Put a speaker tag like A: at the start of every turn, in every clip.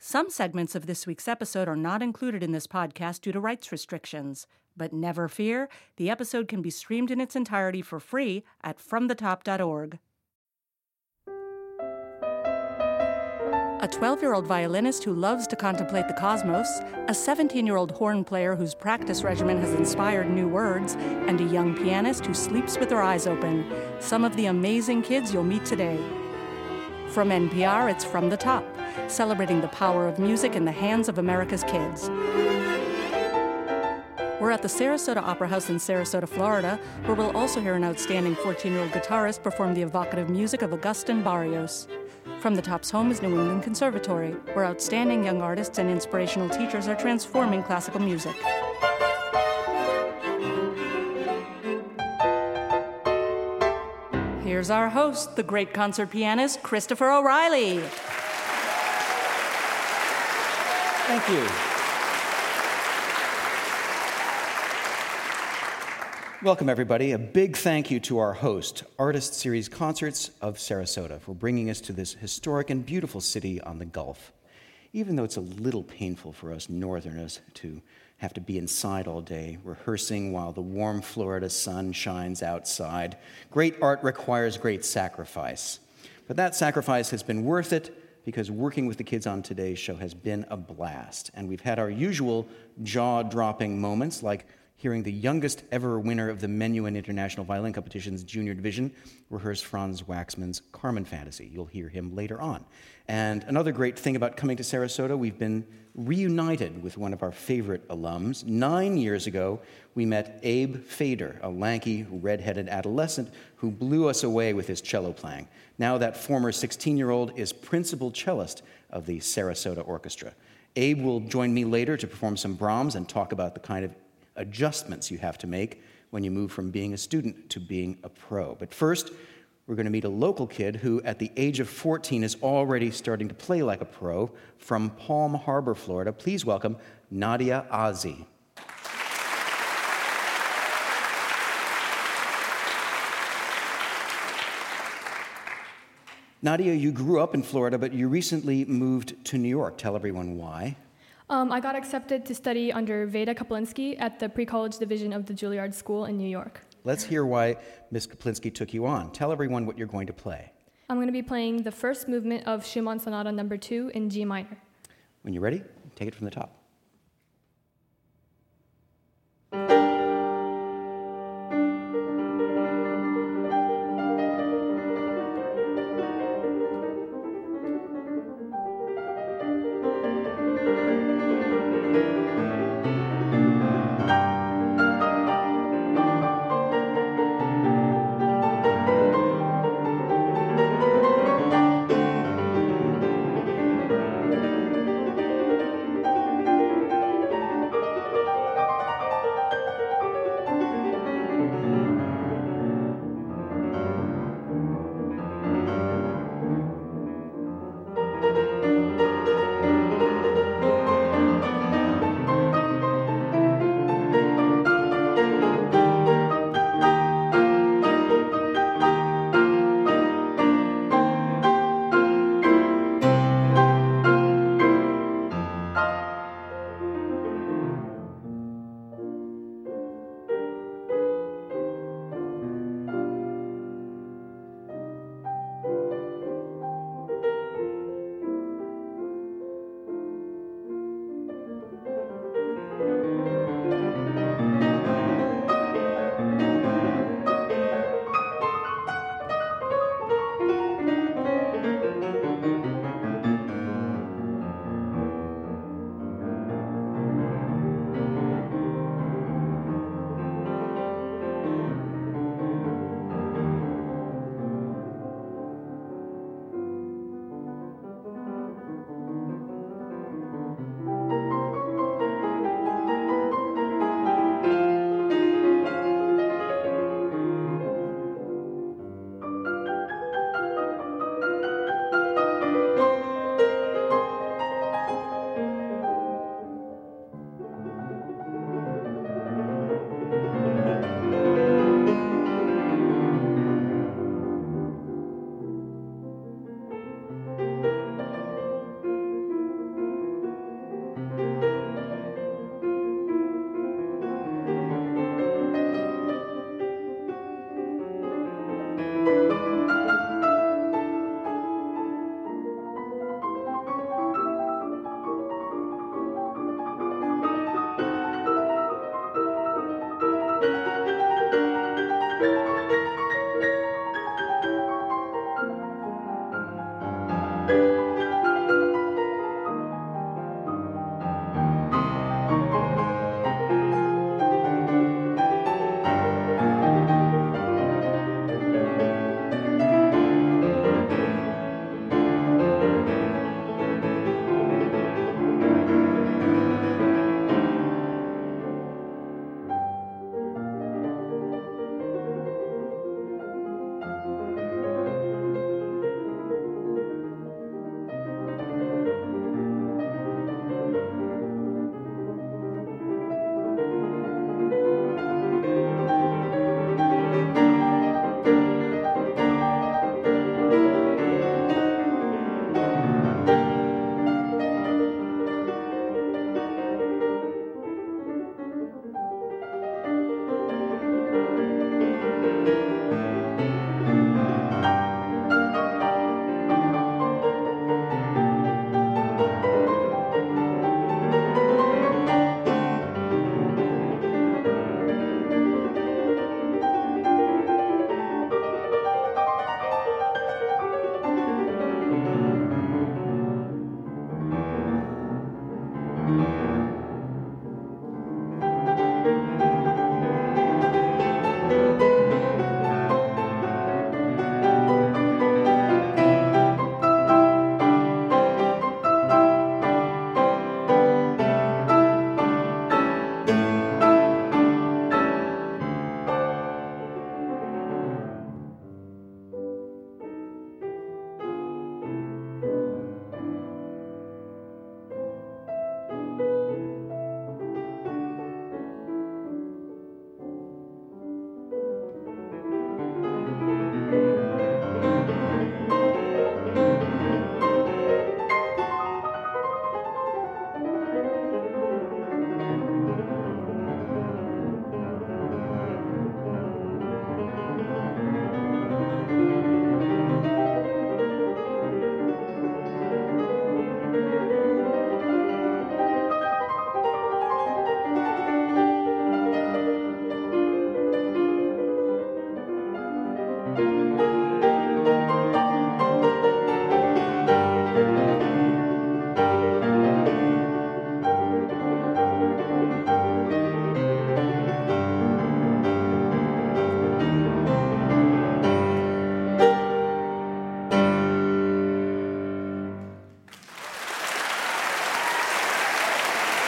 A: Some segments of this week's episode are not included in this podcast due to rights restrictions. But never fear, the episode can be streamed in its entirety for free at fromthetop.org. A 12-year-old violinist who loves to contemplate the cosmos, a 17-year-old horn player whose practice regimen has inspired new words, and a young pianist who sleeps with their eyes open. Some of the amazing kids you'll meet today. From NPR, it's From the Top, celebrating the power of music in the hands of America's kids. We're at the Sarasota Opera House in Sarasota, Florida, where we'll also hear an outstanding 14-year-old guitarist perform the evocative music of Agustin Barrios. From the Top's home is New England Conservatory, where outstanding young artists and inspirational teachers are transforming classical music. Here's our host, the great concert pianist, Christopher O'Reilly.
B: Thank you. Welcome, everybody. A big thank you to our host, Artist Series Concerts of Sarasota, for bringing us to this historic and beautiful city on the Gulf. Even though it's a little painful for us northerners to have to be inside all day, rehearsing while the warm Florida sun shines outside, great art requires great sacrifice. But that sacrifice has been worth it because working with the kids on today's show has been a blast. And we've had our usual jaw-dropping moments, like hearing the youngest ever winner of the Menuhin International Violin Competition's junior division rehearse Franz Waxman's Carmen Fantasy. You'll hear him later on. And another great thing about coming to Sarasota, we've been reunited with one of our favorite alums. 9 years ago, we met Abe Fader, a lanky, red-headed adolescent who blew us away with his cello playing. Now that former 16-year-old is principal cellist of the Sarasota Orchestra. Abe will join me later to perform some Brahms and talk about the kind of adjustments you have to make when you move from being a student to being a pro. But first, we're going to meet a local kid who, at the age of 14, is already starting to play like a pro. From Palm Harbor, Florida, please welcome Nadia Azi. Nadia, you grew up in Florida, but you recently moved to New York. Tell everyone why.
C: I got accepted to study under Veda Kaplinsky at the pre-college division of the Juilliard School in New York.
B: Let's hear why Ms. Kaplinsky took you on. Tell everyone what you're going to play.
C: I'm going to be playing the first movement of Schumann Sonata No. 2 in G minor.
B: When you're ready, take it from the top.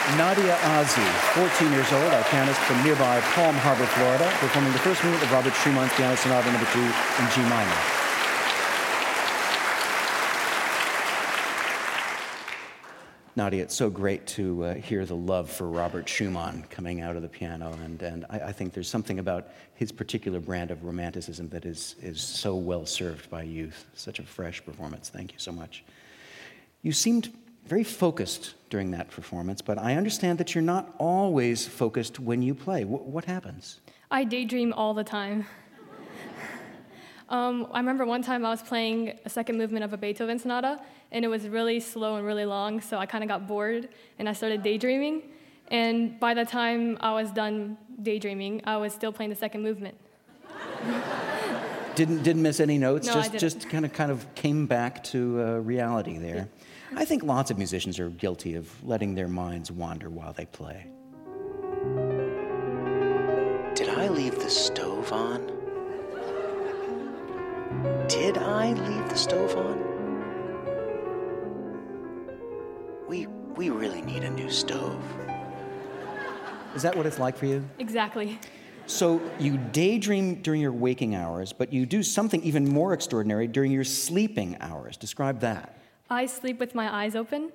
B: Nadia Ozzie, 14 years old, our pianist from nearby Palm Harbor, Florida, performing the first movement of Robert Schumann's Piano Sonata No. 2 in G minor. Nadia, it's so great to hear the love for Robert Schumann coming out of the piano, and I think there's something about his particular brand of romanticism that is so well served by youth. Such a fresh performance. Thank you so much. You seemed very focused during that performance, but I understand that you're not always focused when you play. What happens?
C: I daydream all the time. I remember one time I was playing a second movement of a Beethoven sonata, and it was really slow and really long, so I kind of got bored, and I started daydreaming. And by the time I was done daydreaming, I was still playing the second movement.
B: Didn't miss any notes.
C: No, I didn't.
B: Just kind of came back to reality there. Yeah. I think lots of musicians are guilty of letting their minds wander while they play.
D: Did I leave the stove on? Did I leave the stove on? We really need a new stove.
B: Is that what it's like for you?
C: Exactly.
B: So you daydream during your waking hours, but you do something even more extraordinary during your sleeping hours. Describe that.
C: I sleep with my eyes open.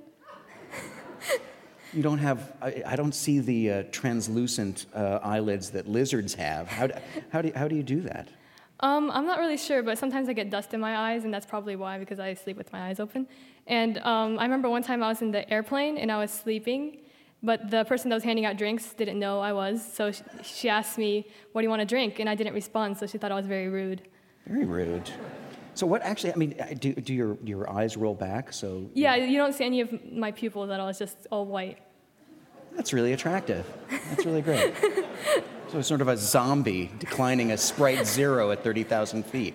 B: You don't have, I don't see the translucent eyelids that lizards have. How do you do that?
C: I'm not really sure, but sometimes I get dust in my eyes, and that's probably why, because I sleep with my eyes open. And I remember one time I was in the airplane, and I was sleeping, but the person that was handing out drinks didn't know I was, so she asked me, "What do you want to drink?" And I didn't respond, so she thought I was very rude.
B: Very rude. So what actually, I mean, do your eyes roll back? So
C: Yeah, you don't see any of my pupils at all. It's just all white.
B: That's really attractive. That's really great. So it's sort of a zombie declining a sprite 0 at 30,000 feet.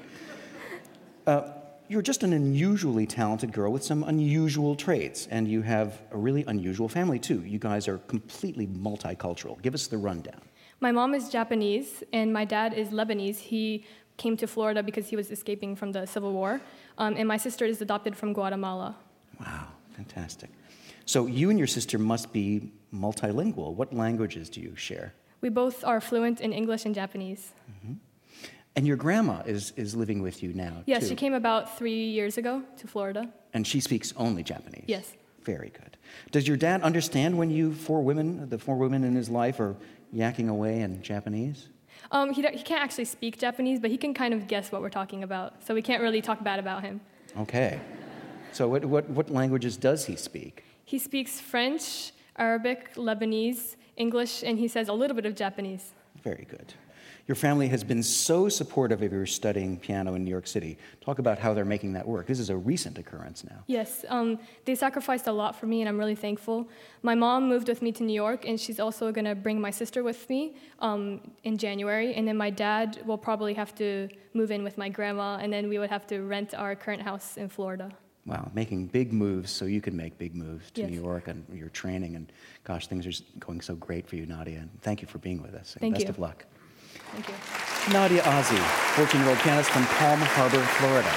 B: You're just an unusually talented girl with some unusual traits, and you have a really unusual family, too. You guys are completely multicultural. Give us the rundown.
C: My mom is Japanese, and my dad is Lebanese. He came to Florida because he was escaping from the Civil War. And my sister is adopted from Guatemala.
B: Wow, fantastic. So you and your sister must be multilingual. What languages do you share?
C: We both are fluent in English and Japanese.
B: Mm-hmm. And your grandma is living with you now,
C: Yes,
B: too.
C: she came about 3 years ago to Florida.
B: And she speaks only Japanese?
C: Yes.
B: Very good. Does your dad understand when the four women in his life are yakking away in Japanese?
C: He can't actually speak Japanese, but he can kind of guess what we're talking about, so we can't really talk bad about him.
B: Okay. So what languages does he speak?
C: He speaks French, Arabic, Lebanese, English, and he says a little bit of Japanese.
B: Very good. Your family has been so supportive of your studying piano in New York City. Talk about how they're making that work. This is a recent occurrence now.
C: Yes, they sacrificed a lot for me, and I'm really thankful. My mom moved with me to New York, and she's also going to bring my sister with me in January. And then my dad will probably have to move in with my grandma, and then we would have to rent our current house in Florida.
B: Wow, making big moves so you can make big moves to
C: Yes.
B: New York and your training. And gosh, things are going so great for you, Nadia. And thank you for being with us. And
C: Thank
B: best
C: you.
B: of luck.
C: Thank you.
B: Nadia Ozzie, 14-year-old pianist from Palm Harbor, Florida.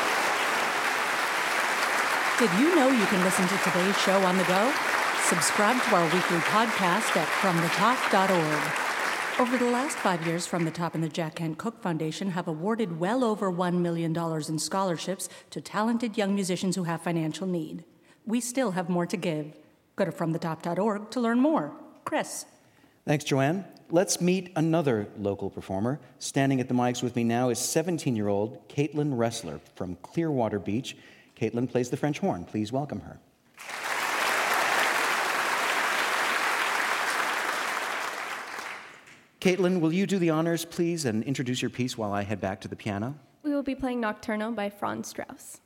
A: Did you know you can listen to today's show on the go? Subscribe to our weekly podcast at FromTheTop.org. Over the last 5 years, From the Top and the Jack Kent Cooke Foundation have awarded well over $1 million in scholarships to talented young musicians who have financial need. We still have more to give. Go to FromTheTop.org to learn more. Chris.
B: Thanks, Joanne. Let's meet another local performer. Standing at the mics with me now is 17-year-old Caitlin Ressler from Clearwater Beach. Caitlin plays the French horn. Please welcome her. Caitlin, will you do the honors, please, and introduce your piece while I head back to the piano?
E: We will be playing Nocturno by Franz Strauss.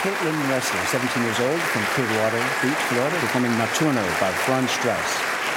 B: Caitlin Ressler, 17 years old, from Clearwater Beach, Florida, performing Nocturno by Franz Strauss.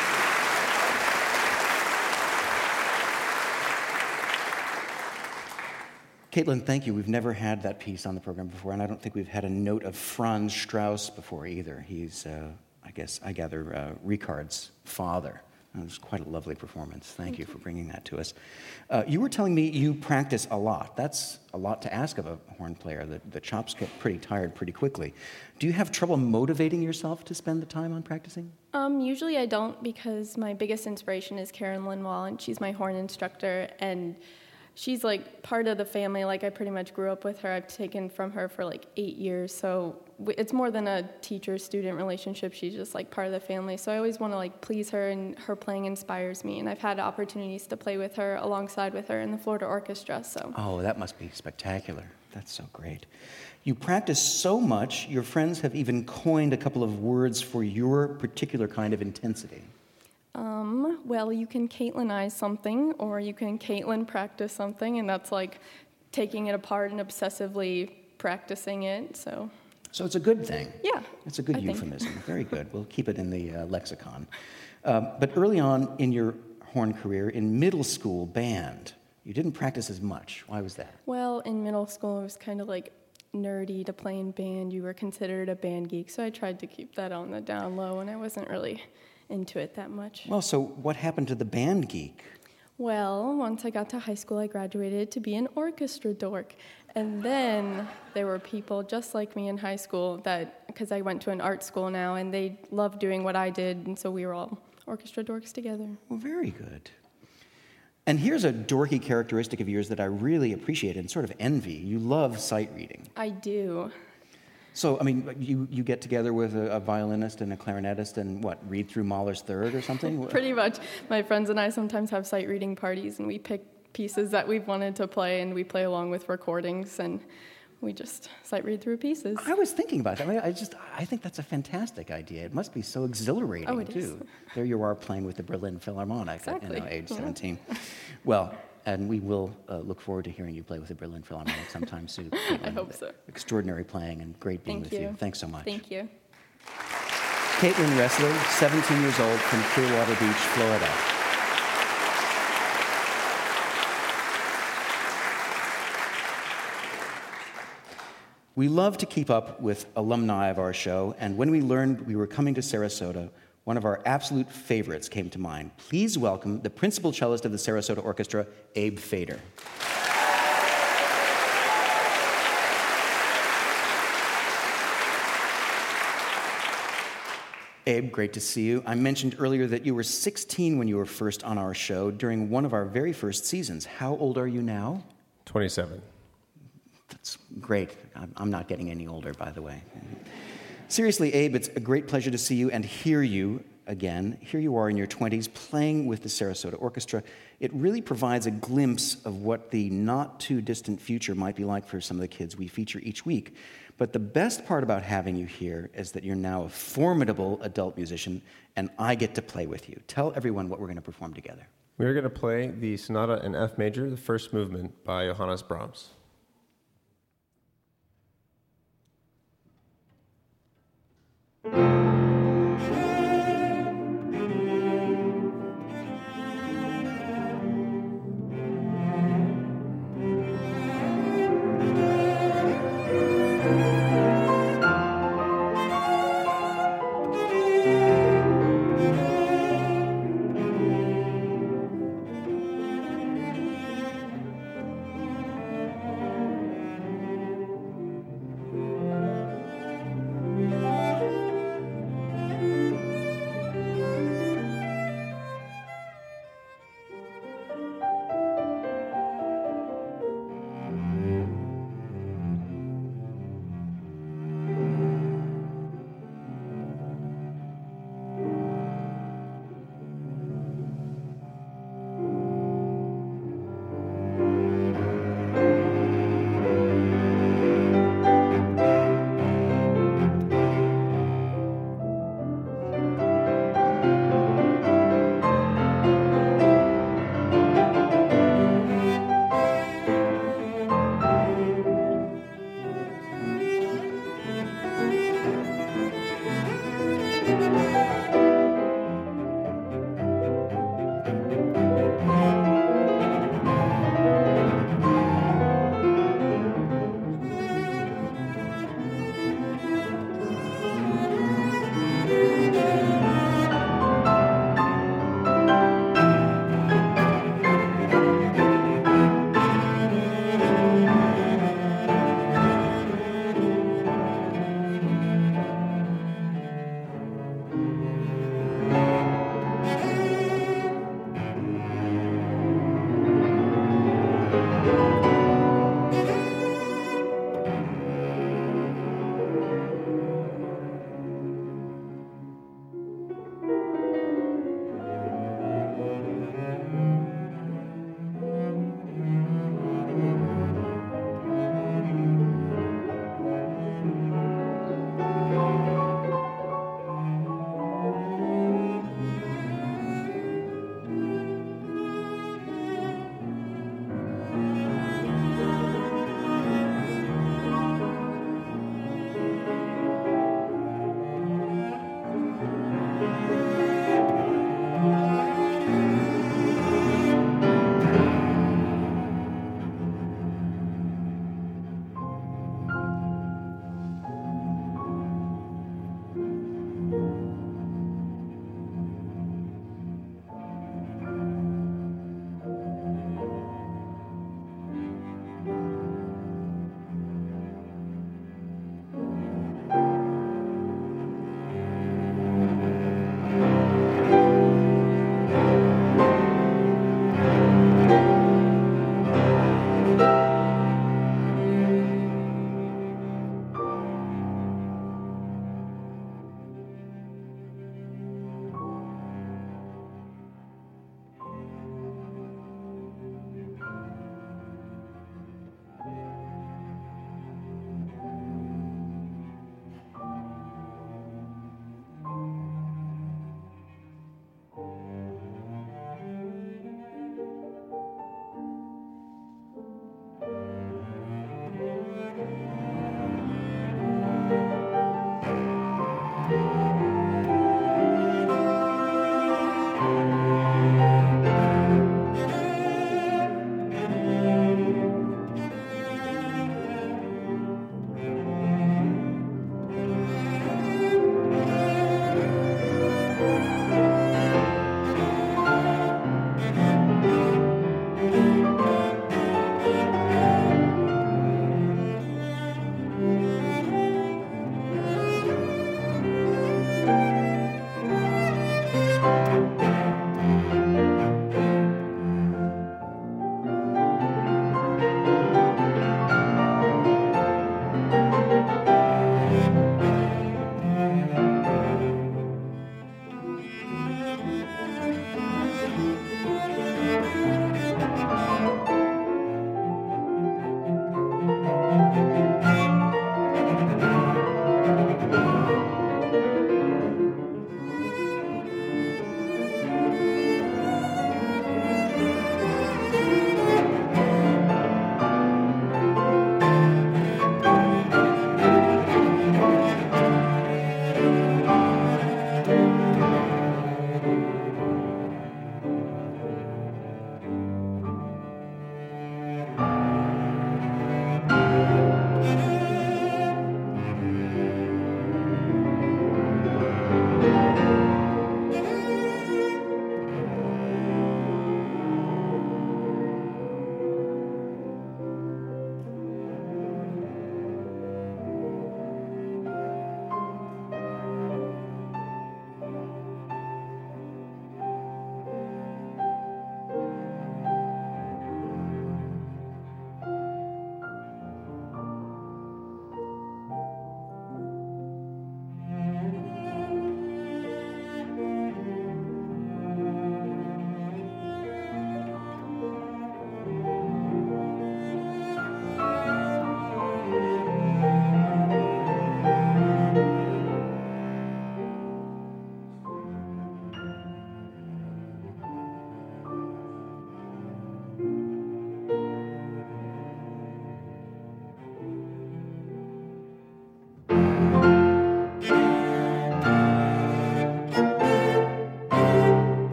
B: Caitlin, thank you. We've never had that piece on the program before, and I don't think we've had a note of Franz Strauss before either. He's, I gather, Ricard's father. It was quite a lovely performance. Thank you for bringing that to us. You were telling me you practice a lot. That's a lot to ask of a horn player. The chops get pretty tired pretty quickly. Do you have trouble motivating yourself to spend the time on practicing?
E: Usually I don't, because my biggest inspiration is Karen Linwall, and she's my horn instructor, and she's like part of the family. Like, I pretty much grew up with her. I've taken from her for like 8 years, so it's more than a teacher-student relationship. She's just like part of the family. So I always want to like please her, and her playing inspires me. And I've had opportunities to play with her, alongside with her in the Florida Orchestra. So. Oh,
B: that must be spectacular. That's so great. You practice so much, your friends have even coined a couple of words for your particular kind of intensity.
E: Well, you can Caitlinize something, or you can Caitlin practice something, and that's like taking it apart and obsessively practicing it. So
B: it's a good thing.
E: Yeah.
B: It's a good euphemism. Very good. We'll keep it in the lexicon. But early on in your horn career, in middle school band, you didn't practice as much. Why was that?
E: Well, in middle school, it was kind of like nerdy to play in band. You were considered a band geek, so I tried to keep that on the down low, and I wasn't really into it that much.
B: Well, so what happened to the band geek?
E: Well, once I got to high school, I graduated to be an orchestra dork. And then there were people just like me in high school that, because I went to an art school now, and they loved doing what I did, and so we were all orchestra dorks together.
B: Well, very good. And here's a dorky characteristic of yours that I really appreciate and sort of envy. You love sight reading.
E: I do.
B: So, I mean, you get together with a violinist and a clarinetist and read through Mahler's Third or something?
E: Pretty much. My friends and I sometimes have sight reading parties, and we pick pieces that we've wanted to play, and we play along with recordings, and we just sight read through pieces.
B: I was thinking about that. I think that's a fantastic idea. It must be so exhilarating, too. There you are playing with the Berlin Philharmonic at age 17. Well, and we will look forward to hearing you play with the Berlin Philharmonic sometime soon.
E: I hope so.
B: Extraordinary playing and great being with you. Thanks so much.
E: Thank you.
B: Caitlin Ressler, 17 years old, from Clearwater Beach, Florida. We love to keep up with alumni of our show, and when we learned we were coming to Sarasota, one of our absolute favorites came to mind. Please welcome the principal cellist of the Sarasota Orchestra, Abe Fader. Abe, great to see you. I mentioned earlier that you were 16 when you were first on our show during one of our very first seasons. How old are you now?
F: 27.
B: That's great. I'm not getting any older, by the way. Seriously, Abe, it's a great pleasure to see you and hear you again. Here you are in your 20s playing with the Sarasota Orchestra. It really provides a glimpse of what the not-too-distant future might be like for some of the kids we feature each week. But the best part about having you here is that you're now a formidable adult musician, and I get to play with you. Tell everyone what we're going to perform together.
F: We're going to play the Sonata in F major, the first movement by Johannes Brahms.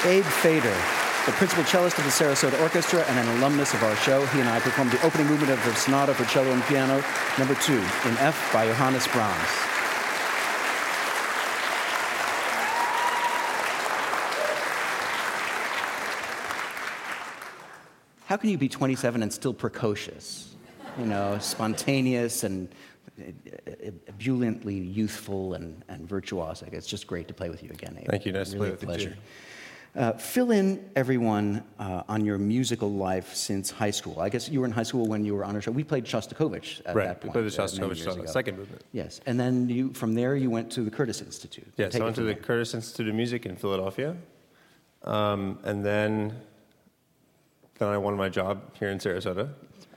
B: Abe Fader, the principal cellist of the Sarasota Orchestra and an alumnus of our show. He and I performed the opening movement of the Sonata for Cello and Piano, number 2, in F by Johannes Brahms. How can you be 27 and still precocious? You know, spontaneous and ebulliently youthful and virtuosic. It's just great to play with you again, Abe.
F: Thank you. Nice
B: Really
F: to play with you,
B: pleasure. Fill in everyone on your musical life since high school. I guess you were in high school when you were on our show. We played Shostakovich at that point.
F: We played the Shostakovich second movement.
B: Yes, and then from there you went to the Curtis Institute.
F: Yes, I went to the Curtis Institute of Music in Philadelphia, and then I won my job here in Sarasota.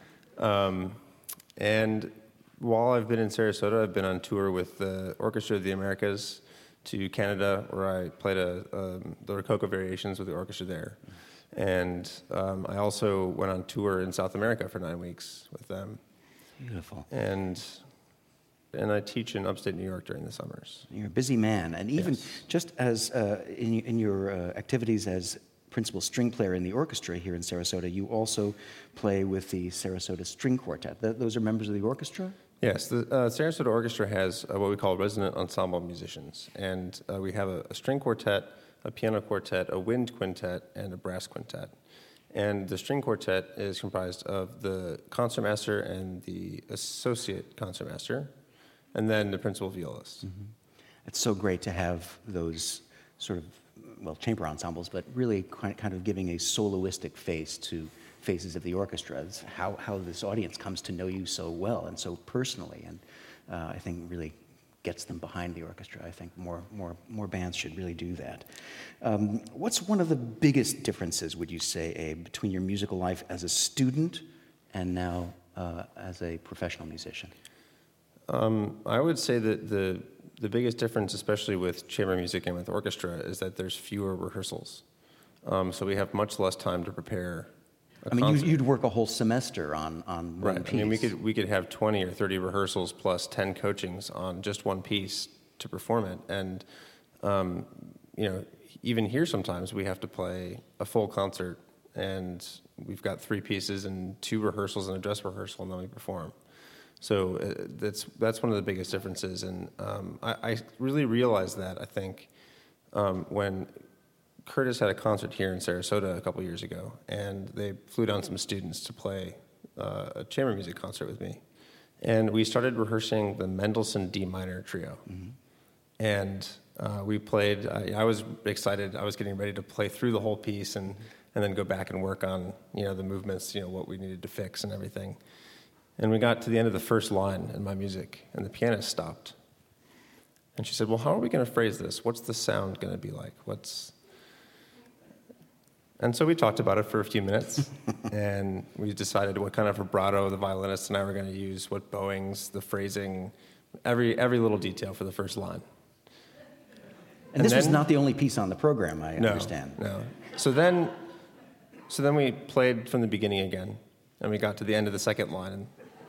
F: And while I've been in Sarasota, I've been on tour with the Orchestra of the Americas to Canada, where I played the Rococo Variations with the orchestra there. And I also went on tour in South America for 9 weeks with them.
B: Beautiful.
F: And I teach in upstate New York during the summers.
B: You're a busy man, and even
F: Yes.
B: just as in your activities as principal string player in the orchestra here in Sarasota, you also play with the Sarasota String Quartet. Those are members of the orchestra?
F: Yes, the Sarasota Orchestra has what we call resident ensemble musicians, and we have a string quartet, a piano quartet, a wind quintet, and a brass quintet. And the string quartet is comprised of the concertmaster and the associate concertmaster, and then the principal violist.
B: Mm-hmm. It's so great to have those sort of, chamber ensembles, but really kind of giving a soloistic face to faces of the orchestra. It's how this audience comes to know you so well and so personally, and I think really gets them behind the orchestra. I think more bands should really do that. What's one of the biggest differences, would you say, Abe, between your musical life as a student and now as a professional musician?
F: I would say that the biggest difference, especially with chamber music and with orchestra, is that there's fewer rehearsals. So we have much less time to prepare a concert.
B: You'd work a whole semester on one
F: Right.
B: piece.
F: I mean, we could have 20 or 30 rehearsals plus 10 coachings on just one piece to perform it. And, even here sometimes we have to play a full concert, and we've got 3 pieces and 2 rehearsals and a dress rehearsal, and then we perform. So that's one of the biggest differences, and I really realized that, I think, when Curtis had a concert here in Sarasota a couple years ago, and they flew down some students to play a chamber music concert with me. And we started rehearsing the Mendelssohn D minor trio. Mm-hmm. And we played, I was excited, I was getting ready to play through the whole piece and then go back and work on, the movements, what we needed to fix and everything. And we got to the end of the first line in my music, and the pianist stopped. And she said, well, how are we going to phrase this? What's the sound going to be like? And so we talked about it for a few minutes, and we decided what kind of vibrato the violinist and I were going to use, what bowings, the phrasing, every little detail for the first line.
B: And this was not the only piece on the program, I understand.
F: No. So then we played from the beginning again, and we got to the end of the second line,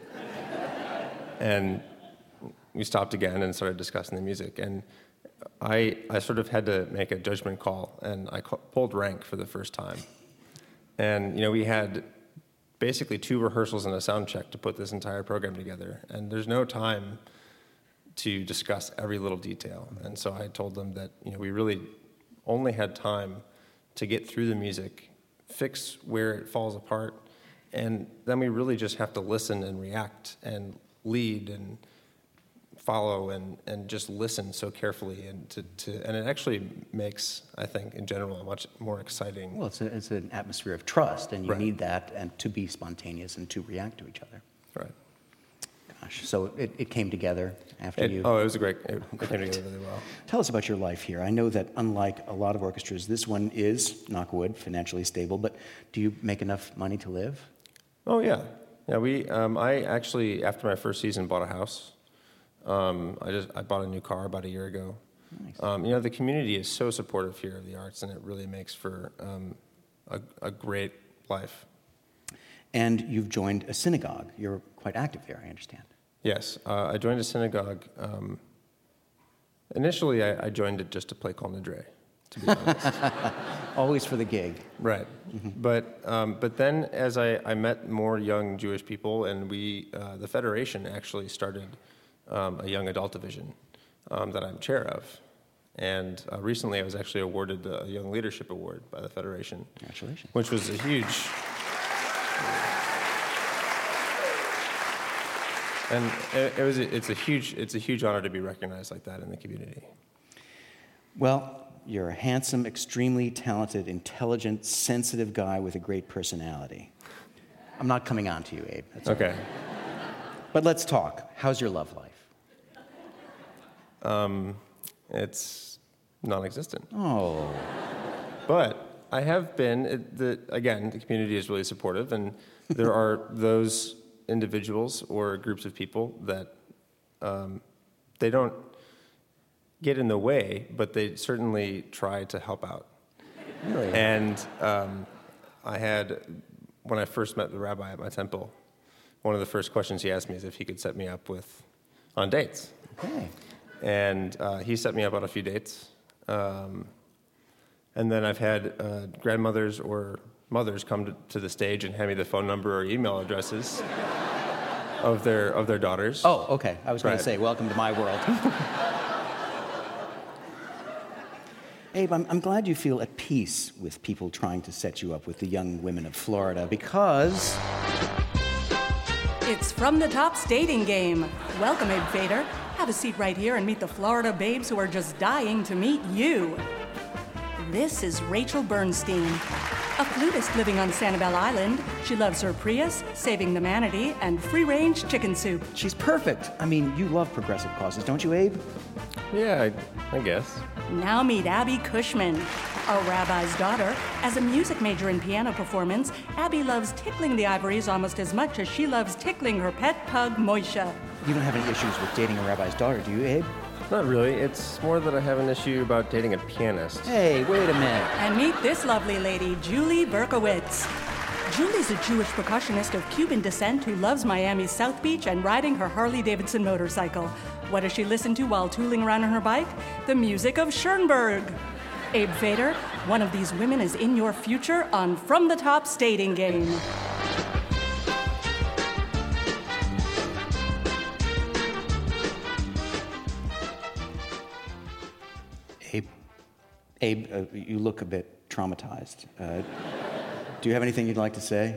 F: and we stopped again and started discussing the music. And I sort of had to make a judgment call, and I pulled rank for the first time. And, we had basically 2 rehearsals and a sound check to put this entire program together, and there's no time to discuss every little detail. And so I told them that, we really only had time to get through the music, fix where it falls apart, and then we really just have to listen and react and lead and follow and just listen so carefully, and and it actually makes, I think, in general, a much more exciting.
B: Well, it's an atmosphere of trust, and you
F: Right.
B: need that, and to be spontaneous and to react to each other.
F: Right.
B: Gosh, so it came together after you.
F: It was it came together really well.
B: Tell us about your life here. I know that unlike a lot of orchestras, this one is, knock wood, financially stable. But do you make enough money to live?
F: Oh yeah. I actually, after my first season, bought a house. I bought a new car about a year ago. Nice. The community is so supportive here of the arts, and it really makes for a great life.
B: And you've joined a synagogue. You're quite active there, I understand.
F: Yes, I joined a synagogue. Initially, I joined it just to play Kol Nidre, to be honest.
B: Always for the gig.
F: Right. But then as I met more young Jewish people, and the Federation actually started a young adult division that I'm chair of. And recently I was actually awarded a Young Leadership Award by the Federation.
B: Congratulations.
F: Which was a huge... And it's a huge honor to be recognized like that in the community.
B: Well, you're a handsome, extremely talented, intelligent, sensitive guy with a great personality. I'm not coming on to you, Abe. That's
F: okay.
B: Right. But let's talk. How's your love life?
F: It's non-existent.
B: Oh.
F: But I have been, again, the community is really supportive, and there are those individuals or groups of people that they don't get in the way, but they certainly try to help out.
B: Really?
F: And when I first met the rabbi at my temple, one of the first questions he asked me is if he could set me up on dates.
B: Okay.
F: And he set me up on a few dates. And then I've had grandmothers or mothers come to the stage and hand me the phone number or email addresses of their daughters.
B: Oh, okay. I was going
F: Right.
B: to say, welcome to my world. Abe, I'm glad you feel at peace with people trying to set you up with the young women of Florida, because...
A: It's From the Top's dating game. Welcome, Abe Fader. Have a seat right here and meet the Florida babes who are just dying to meet you. This is Rachel Bernstein, a flutist living on Sanibel Island. She loves her Prius, saving the manatee, and free-range chicken soup.
B: She's perfect. I mean, you love progressive causes, don't you, Abe?
F: Yeah, I guess.
A: Now meet Abby Cushman, a rabbi's daughter. As a music major in piano performance, Abby loves tickling the ivories almost as much as she loves tickling her pet pug, Moisha.
B: You don't have any issues with dating a rabbi's daughter, do you, Abe?
F: Not really. It's more that I have an issue about dating a pianist.
B: Hey, wait a minute.
A: And meet this lovely lady, Julie Berkowitz. Julie's a Jewish percussionist of Cuban descent who loves Miami's South Beach and riding her Harley-Davidson motorcycle. What does she listen to while tooling around on her bike? The music of Schoenberg. Abe Fader, one of these women is in your future on From the Top's dating game.
B: Abe, you look a bit traumatized. Do you have anything you'd like to say?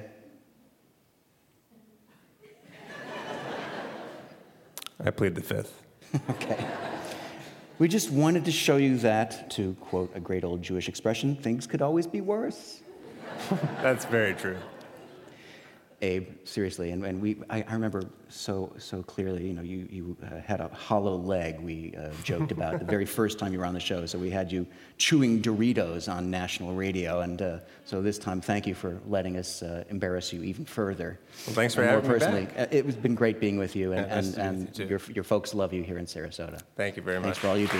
F: I plead the fifth.
B: Okay. We just wanted to show you that, to quote a great old Jewish expression, things could always be worse.
F: That's very true.
B: Abe, seriously, and I remember so clearly, you had a hollow leg, we joked about the very first time you were on the show, so we had you chewing Doritos on national radio, and so this time, thank you for letting us embarrass you even further.
F: Well, thanks for having me back.
B: It's been great being with you, and
F: nice to meet you too.
B: your folks love you here in Sarasota.
F: Thank you very much.
B: Thanks for all you do.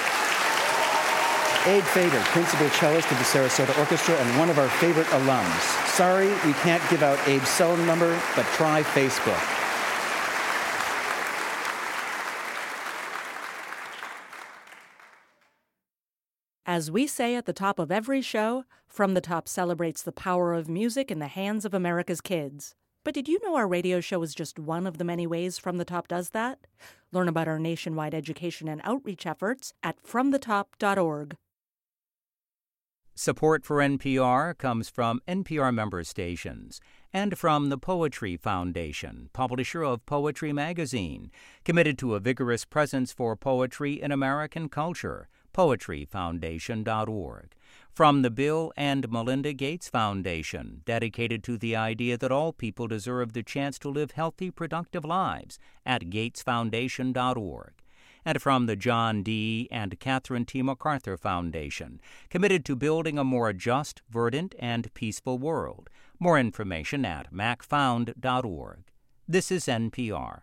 B: Abe Fader, principal cellist of the Sarasota Orchestra and one of our favorite alums. Sorry, we can't give out Abe's cell number, but try Facebook.
A: As we say at the top of every show, From the Top celebrates the power of music in the hands of America's kids. But did you know our radio show is just one of the many ways From the Top does that? Learn about our nationwide education and outreach efforts at fromthetop.org.
G: Support for NPR comes from NPR member stations and from the Poetry Foundation, publisher of Poetry Magazine, committed to a vigorous presence for poetry in American culture, poetryfoundation.org. From the Bill and Melinda Gates Foundation, dedicated to the idea that all people deserve the chance to live healthy, productive lives, at gatesfoundation.org. And from the John D. and Catherine T. MacArthur Foundation, committed to building a more just, verdant, and peaceful world. More information at macfound.org. This is NPR.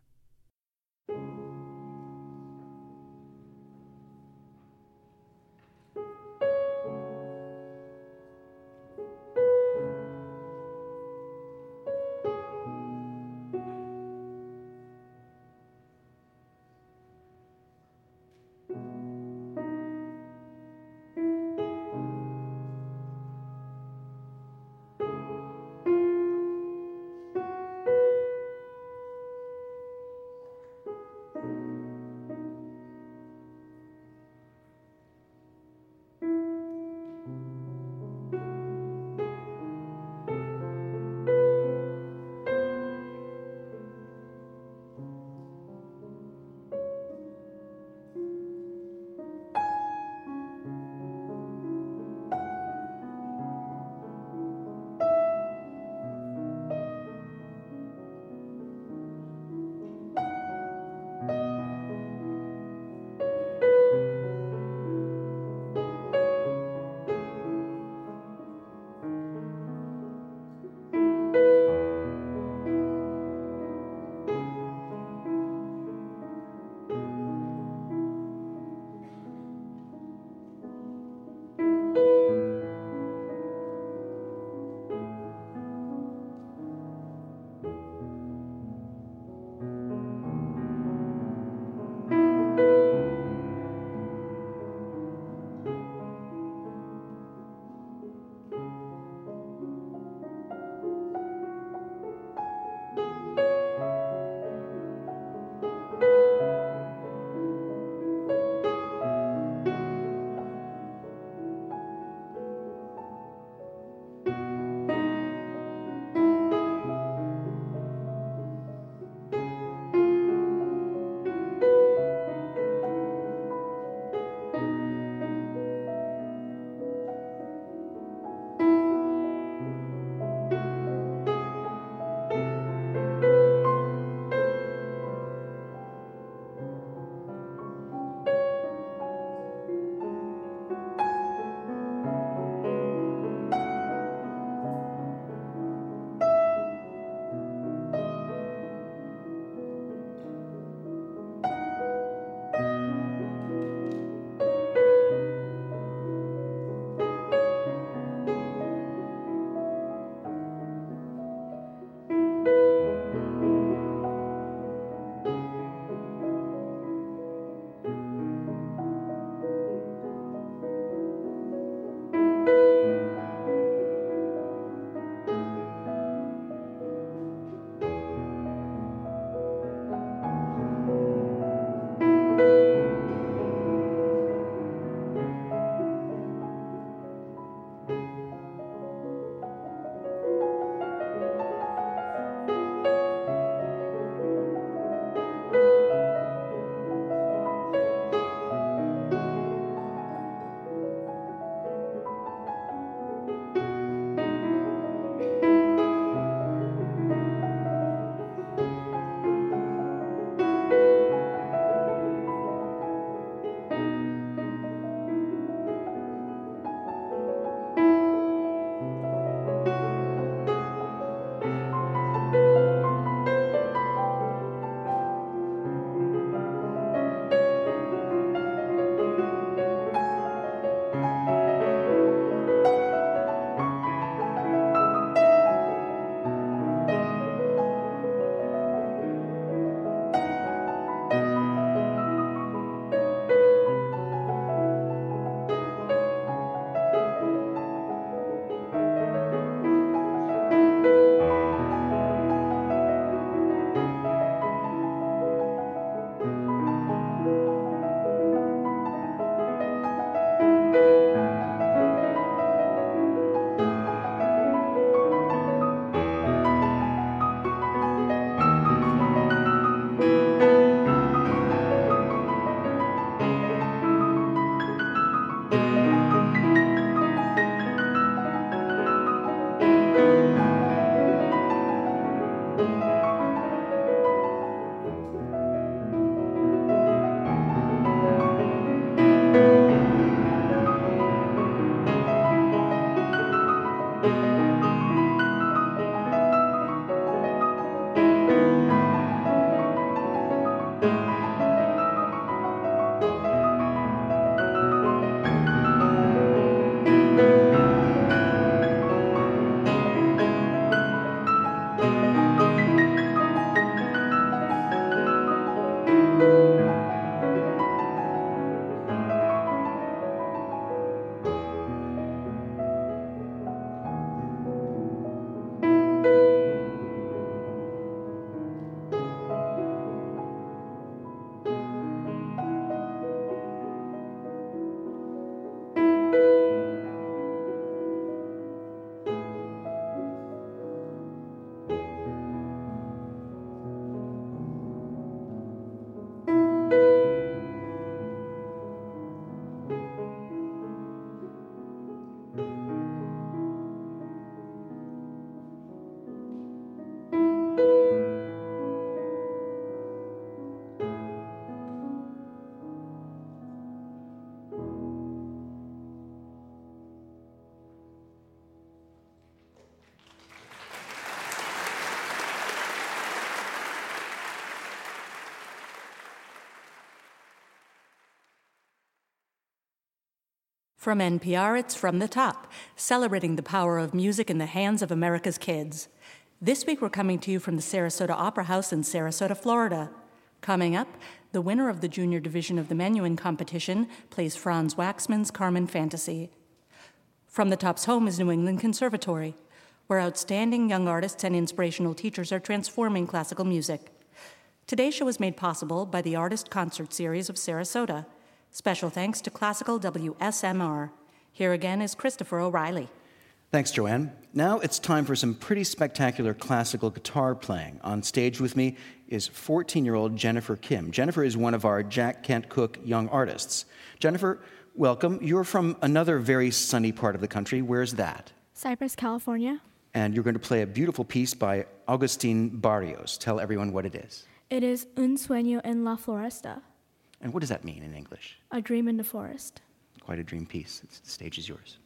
A: From NPR, it's From the Top, celebrating the power of music in the hands of America's kids. This week, we're coming to you from the Sarasota Opera House in Sarasota, Florida. Coming up, the winner of the junior division of the Menuhin competition plays Franz Waxman's Carmen Fantasy. From the Top's home is New England Conservatory, where outstanding young artists and inspirational teachers are transforming classical music. Today's show is made possible by the Artist Concert Series of Sarasota. Special thanks to Classical WSMR. Here again is Christopher O'Reilly.
B: Thanks, Joanne. Now it's time for some pretty spectacular classical guitar playing. On stage with me is 14-year-old Jennifer Kim. Jennifer is one of our Jack Kent Cooke young artists. Jennifer, welcome. You're from another very sunny part of the country. Where's that?
H: Cypress, California.
B: And you're going to play a beautiful piece by Agustin Barrios. Tell everyone what it is.
H: It is Un sueño en la floresta.
B: And what does that mean in English?
H: A dream in the forest.
B: Quite a dream piece. The stage is yours.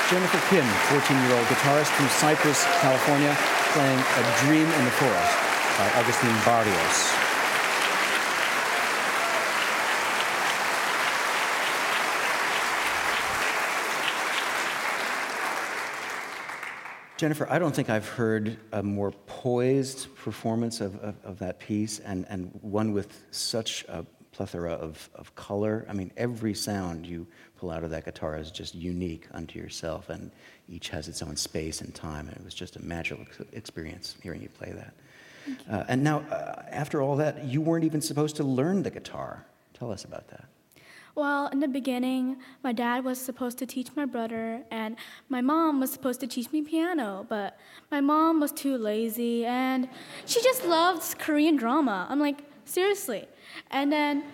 B: Jennifer Kim, 14-year-old guitarist from Cypress, California, playing A Dream in the Forest by Agustin Barrios. Jennifer, I don't think I've heard a more poised performance of that piece, and one with such a plethora of color. I mean, every sound you pull out of that guitar is just unique unto yourself, and each has its own space and time, and it was just a magical experience hearing you play that. And now, after all that, you weren't even supposed to learn the guitar. Tell us about that.
H: Well, in the beginning, my dad was supposed to teach my brother, and my mom was supposed to teach me piano, but my mom was too lazy, and she just loves Korean drama. I'm like, seriously. And then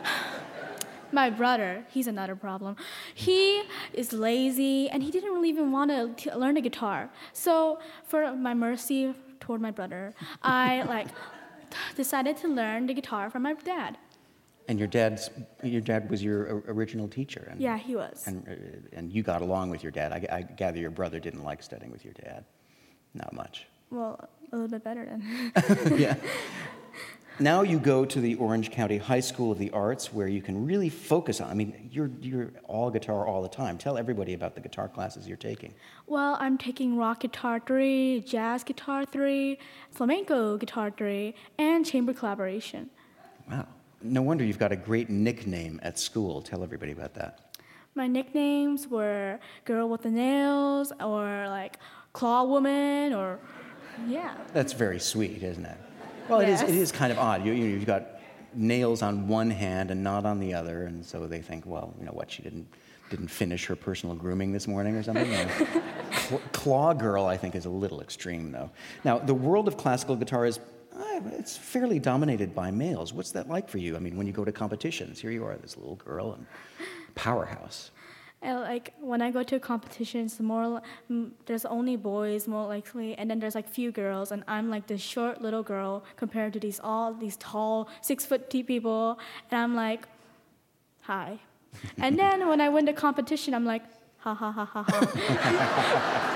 H: my brother, he's another problem. He is lazy, and he didn't really even want to learn the guitar. So for my mercy toward my brother, I decided to learn the guitar from my dad.
B: And your dad was your original teacher. And,
H: yeah, he was.
B: And you got along with your dad. I gather your brother didn't like studying with your dad. Not much.
H: Well, a little bit better then.
B: Yeah. Now you go to the Orange County High School of the Arts, where you can really focus on. I mean, you're all guitar all the time. Tell everybody about the guitar classes you're taking.
H: Well, I'm taking rock guitar 3, jazz guitar 3, flamenco guitar 3, and chamber collaboration.
B: Wow. No wonder you've got a great nickname at school. Tell everybody about that.
H: My nicknames were Girl with the Nails, or Claw Woman, or yeah.
B: That's very sweet, isn't it? Well,
H: Yes.
B: it is kind of odd. You've got nails on one hand and not on the other, and so they think, well, you know what, she didn't finish her personal grooming this morning or something. Claw Girl, I think, is a little extreme, though. Now, the world of classical guitar is it's fairly dominated by males. What's that like for you? I mean, when you go to competitions, here you are, this little girl and powerhouse.
H: When I go to competitions, there's only boys more likely, and then there's few girls, and I'm this short little girl compared to these tall 6'2" people, and I'm like, hi. And then when I win the competition, I'm like, ha ha ha ha ha.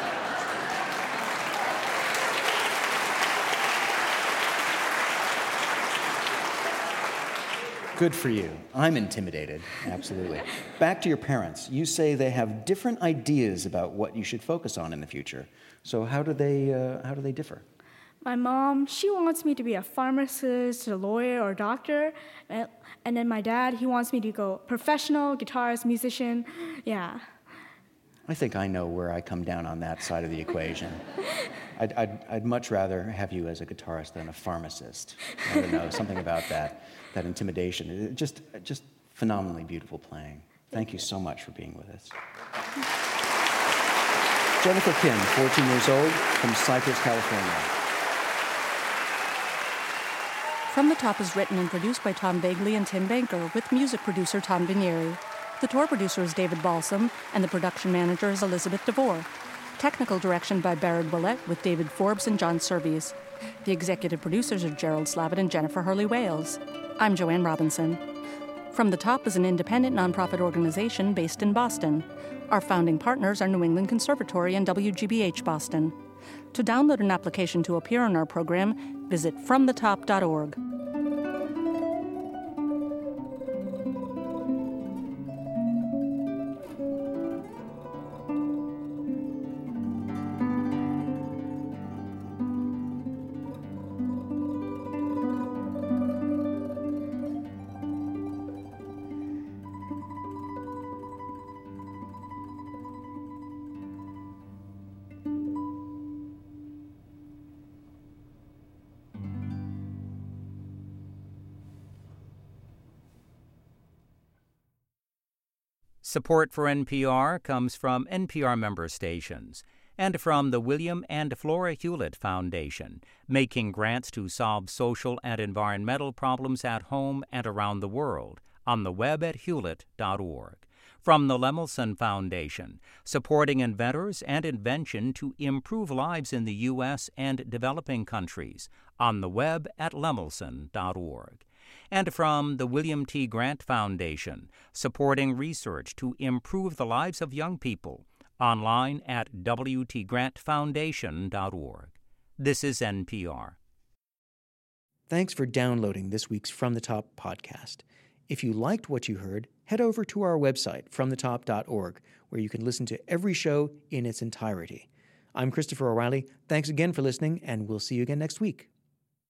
B: Good for you. I'm intimidated, absolutely. Back to your parents. You say they have different ideas about what you should focus on in the future. So how do they differ?
H: My mom, she wants me to be a pharmacist, a lawyer, or a doctor. And then my dad, he wants me to go professional, guitarist, musician. Yeah.
B: I think I know where I come down on that side of the equation. I'd much rather have you as a guitarist than a pharmacist. I don't know, something about that intimidation. Just phenomenally beautiful playing. Thank you so much for being with us. Jennifer Kim, 14 years old, from Cypress, California.
A: From the Top is written and produced by Tom Bagley and Tim Banker, with music producer Tom Vinieri. The tour producer is David Balsam, and the production manager is Elizabeth DeVore. Technical direction by Barrett Willett, with David Forbes and John Servies. The executive producers are Gerald Slavitt and Jennifer Hurley-Wales. I'm Joanne Robinson. From the Top is an independent nonprofit organization based in Boston. Our founding partners are New England Conservatory and WGBH Boston. To download an application to appear on our program, visit fromthetop.org.
G: Support for NPR comes from NPR member stations and from the William and Flora Hewlett Foundation, making grants to solve social and environmental problems at home and around the world, on the web at hewlett.org. From the Lemelson Foundation, supporting inventors and invention to improve lives in the U.S. and developing countries, on the web at lemelson.org. And from the William T. Grant Foundation, supporting research to improve the lives of young people, online at wtgrantfoundation.org. This is NPR.
B: Thanks for downloading this week's From the Top podcast. If you liked what you heard, head over to our website, fromthetop.org, where you can listen to every show in its entirety. I'm Christopher O'Reilly. Thanks again for listening, and we'll see you again next week.